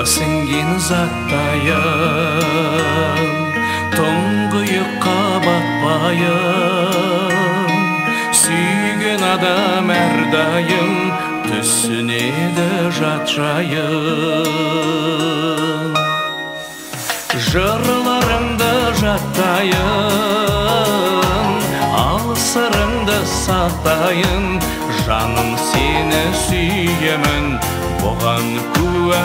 сіңген заттайын, тұңғиыққа батпайын, сүйген адам әрдайым түсінеді жат жайын. Жырларыңды жаттайын, ал сырыңды сақтайын, жаным сені сүйемін, бұған куә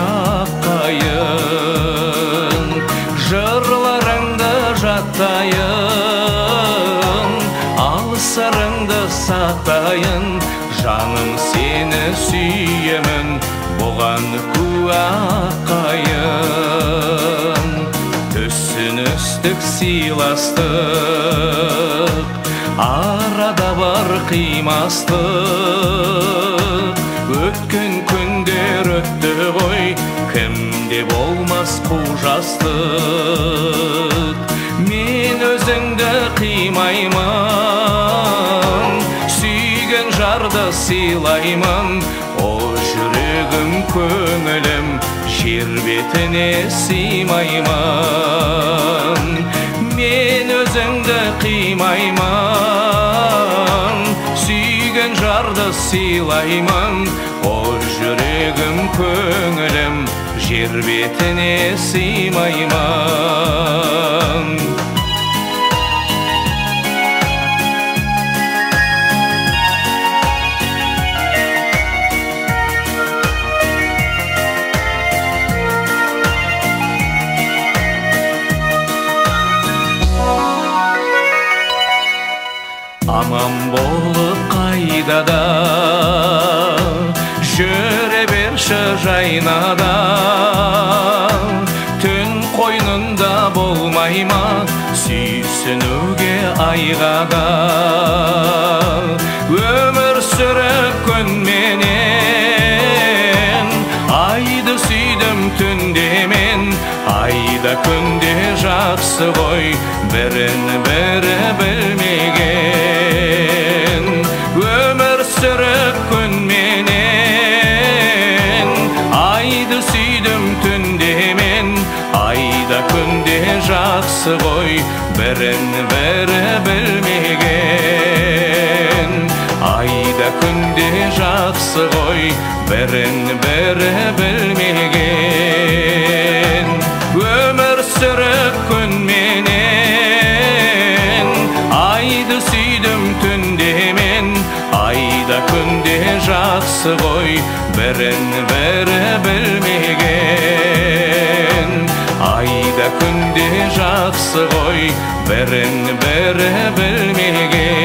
қайын. Жырларыңды жаттайын, ал сырыңды сақтайын, жаным сені сүйемін, бұған куә қайын. Түсіністік сыйластық, арада бар қимастық. Өткен күндер өтті ғой, кімде болмас қужастық. Мен өзіңді қимаймын, сүйген жарды сыйлаймын. О жүрегім, көңілім, жер бетіне сыймаймын. Мен өзіңді қимаймын, сүйген жарды сыйлаймын. О жүрегім, көңілім, жер бетіне сыймаймын. Аман болып қайдада, жүре берші жайнада. Түн қойнында болмай ма, сүйсінуге айғада. Өмір сүріп күнменен, айды сүйдім түнде мен. Айда күнде жақсы ғой, бірін бірі білмеген. Өмір сүріп күнменен, айды сүйдім түнде мен. Айда күнде жақсы ғой, бірін бірі білмеген. Айда күнде жақсы ғой, бірін бірі білмеген. Өмір сүріп күнменен, айды сүйдім түнде мен. Айда күнде жақсы ғой, бірін бірі білмеген. Айда күнде жақсы ғой, бірін бірі білмеген.